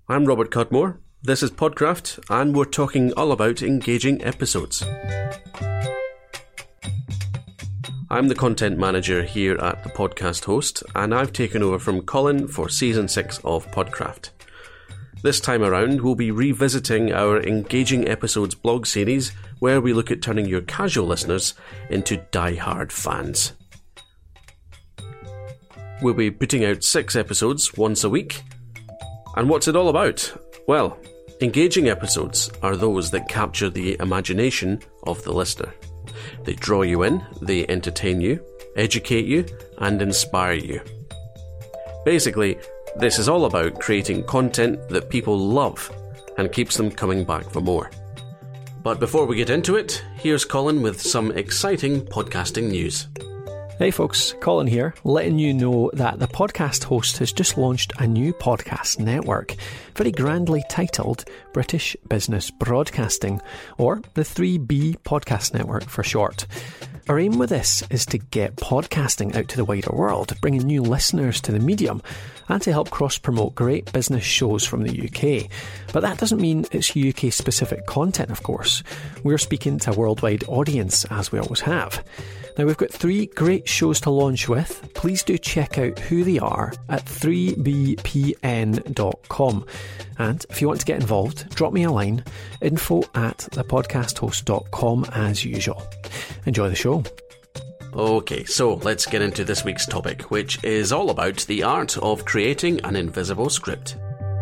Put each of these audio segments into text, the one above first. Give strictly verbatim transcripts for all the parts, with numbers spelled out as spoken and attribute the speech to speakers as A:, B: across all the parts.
A: I'm Robert Cudmore, this is Podcraft, and we're talking all about engaging episodes. I'm the content manager here at The Podcast Host, and I've taken over from Colin for Season six of Podcraft. This time around, we'll be revisiting our Engaging Episodes blog series, where we look at turning your casual listeners into die-hard fans. We'll be putting out six episodes once a week. And what's it all about? Well, engaging episodes are those that capture the imagination of the listener. They draw you in, they entertain you, educate you, and inspire you. Basically, this is all about creating content that people love and keeps them coming back for more. But before we get into it, here's Colin with some exciting podcasting news.
B: Hey folks, Colin here, letting you know that the Podcast Host has just launched a new podcast network, very grandly titled British Business Broadcasting, or the three B Podcast Network for short. Our aim with this is to get podcasting out to the wider world, bringing new listeners to the medium, and to help cross-promote great business shows from the U K. But that doesn't mean it's U K-specific content, of course. We're speaking to a worldwide audience, as we always have. Now, we've got three great shows to launch with. Please do check out who they are at three b p n dot com. And if you want to get involved, drop me a line, info at the podcast host dot com as usual. Enjoy the show.
A: Okay, so let's get into this week's topic, which is all about the art of creating an invisible script.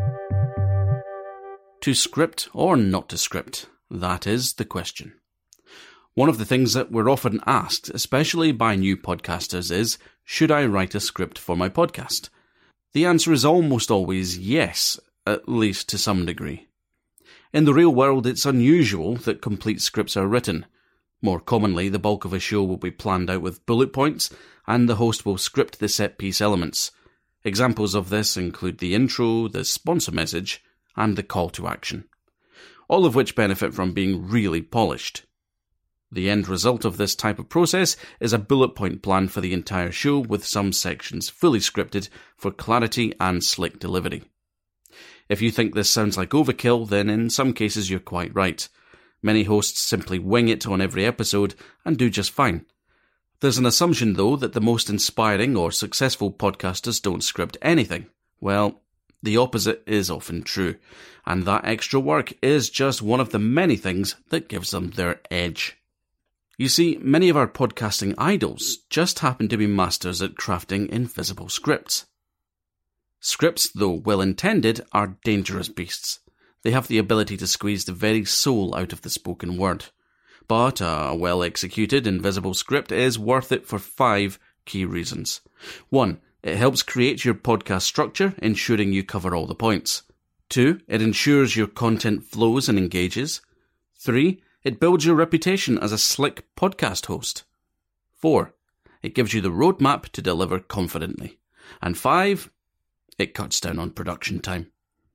A: To script or not to script? That is the question. One of the things that we're often asked, especially by new podcasters, is, should I write a script for my podcast? The answer is almost always yes, at least to some degree. In the real world, it's unusual that complete scripts are written. More commonly, the bulk of a show will be planned out with bullet points, and the host will script the set-piece elements. Examples of this include the intro, the sponsor message, and the call to action, all of which benefit from being really polished. The end result of this type of process is a bullet point plan for the entire show, with some sections fully scripted for clarity and slick delivery. If you think this sounds like overkill, then in some cases you're quite right. Many hosts simply wing it on every episode and do just fine. There's an assumption, though, that the most inspiring or successful podcasters don't script anything. Well, the opposite is often true, and that extra work is just one of the many things that gives them their edge. You see, many of our podcasting idols just happen to be masters at crafting invisible scripts. Scripts, though well-intended, are dangerous beasts. They have the ability to squeeze the very soul out of the spoken word. But a well-executed invisible script is worth it for five key reasons. One, it helps create your podcast structure, ensuring you cover all the points. Two, it ensures your content flows and engages. Three, it builds your reputation as a slick podcast host. Four, it gives you the roadmap to deliver confidently. And five, it cuts down on production time.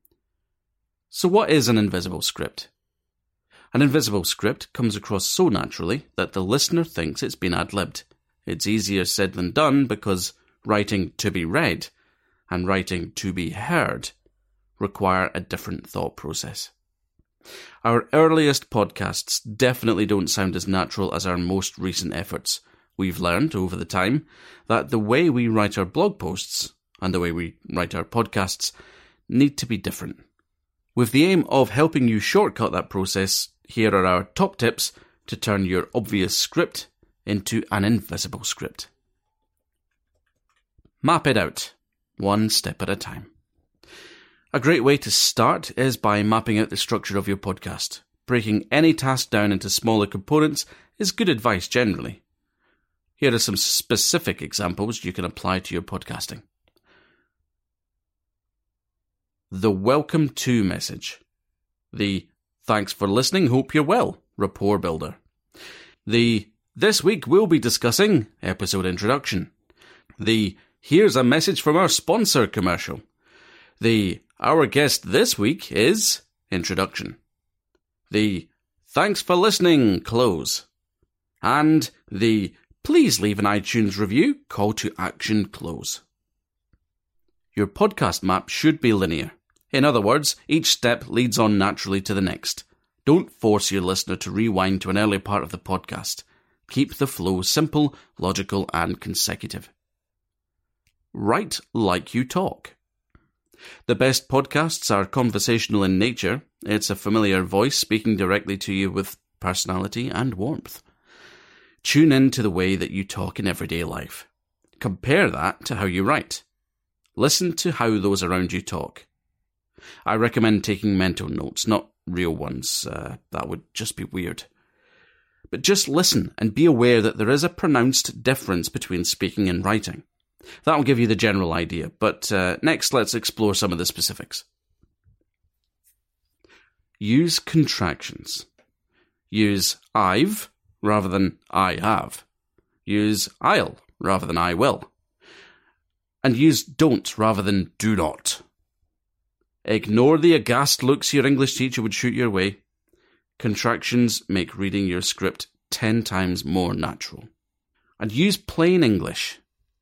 A: So what is an invisible script? An invisible script comes across so naturally that the listener thinks it's been ad-libbed. It's easier said than done because writing to be read and writing to be heard require a different thought process. Our earliest podcasts definitely don't sound as natural as our most recent efforts. We've learned over the time that the way we write our blog posts and the way we write our podcasts need to be different. With the aim of helping you shortcut that process, here are our top tips to turn your obvious script into an invisible script. Map it out, one step at a time. A great way to start is by mapping out the structure of your podcast. Breaking any task down into smaller components is good advice generally. Here are some specific examples you can apply to your podcasting. The welcome to message. The thanks for listening, hope you're well rapport builder. The this week we'll be discussing episode introduction. The here's a message from our sponsor commercial. The our guest this week is introduction. The thanks for listening close. And the please leave an iTunes review call to action close. Your podcast map should be linear. In other words, each step leads on naturally to the next. Don't force your listener to rewind to an early part of the podcast. Keep the flow simple, logical, and consecutive. Write like you talk. The best podcasts are conversational in nature. It's a familiar voice speaking directly to you with personality and warmth. Tune in to the way that you talk in everyday life. Compare that to how you write. Listen to how those around you talk. I recommend taking mental notes, not real ones. Uh, that would just be weird. But just listen and be aware that there is a pronounced difference between speaking and writing. That will give you the general idea, but uh, next let's explore some of the specifics. Use contractions. Use I've rather than I have. Use I'll rather than I will. And use don't rather than do not. Ignore the aghast looks your English teacher would shoot your way. Contractions make reading your script ten times more natural. And use plain English.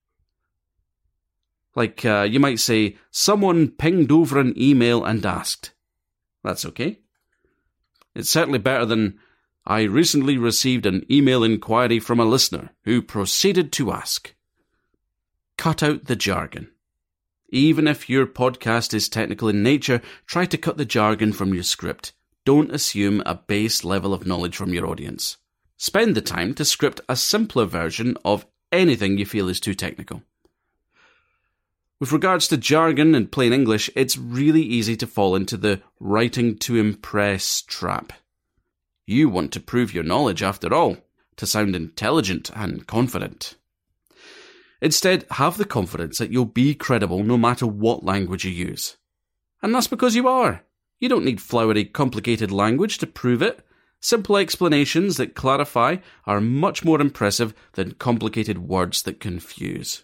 A: Like, uh, you might say, someone pinged over an email and asked. That's okay. It's certainly better than, I recently received an email inquiry from a listener who proceeded to ask. Cut out the jargon. Even if your podcast is technical in nature, try to cut the jargon from your script. Don't assume a base level of knowledge from your audience. Spend the time to script a simpler version of anything you feel is too technical. With regards to jargon and plain English, it's really easy to fall into the writing to impress trap. You want to prove your knowledge after all, to sound intelligent and confident. Instead, have the confidence that you'll be credible no matter what language you use. And that's because you are. You don't need flowery, complicated language to prove it. Simple explanations that clarify are much more impressive than complicated words that confuse.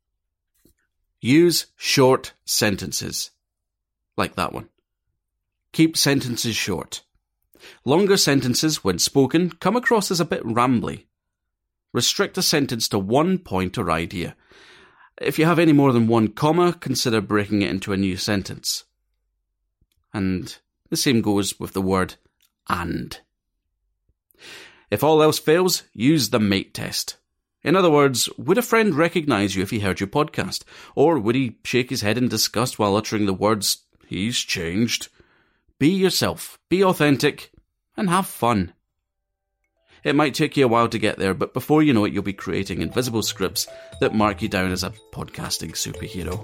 A: Use short sentences. Like that one. Keep sentences short. Longer sentences, when spoken, come across as a bit rambly. Restrict a sentence to one point or idea. If you have any more than one comma, consider breaking it into a new sentence. And the same goes with the word and. If all else fails, use the mate test. In other words, would a friend recognise you if he heard your podcast? Or would he shake his head in disgust while uttering the words, he's changed? Be yourself, be authentic, and have fun. It might take you a while to get there, but before you know it, you'll be creating invisible scripts that mark you down as a podcasting superhero.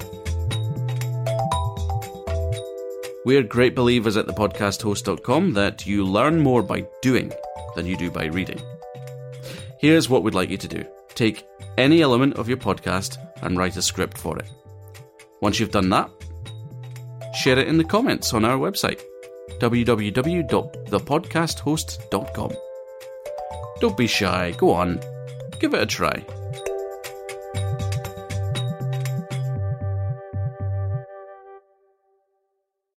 A: We're great believers at the podcast host dot com that you learn more by doing than you do by reading. Here's what we'd like you to do. Take any element of your podcast and write a script for it. Once you've done that, share it in the comments on our website, w w w dot the podcast host dot com. Don't be shy, go on, give it a try.